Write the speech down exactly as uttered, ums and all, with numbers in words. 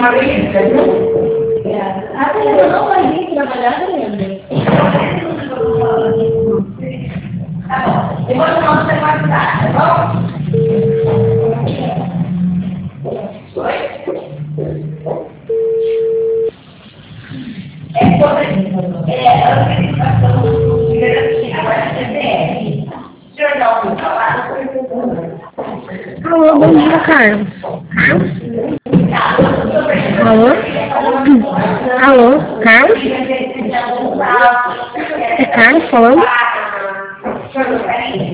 Até eu não vai vir trabalhar ainda. Tá bom. Depois o nosso você vai mudar, tá bom? Oi? É toda é a organização do garantia agora C P F. O senhor já ouviu falar? Alô, bom dia, Carlos. Alô? Alô, Carlos? É Carlos falando?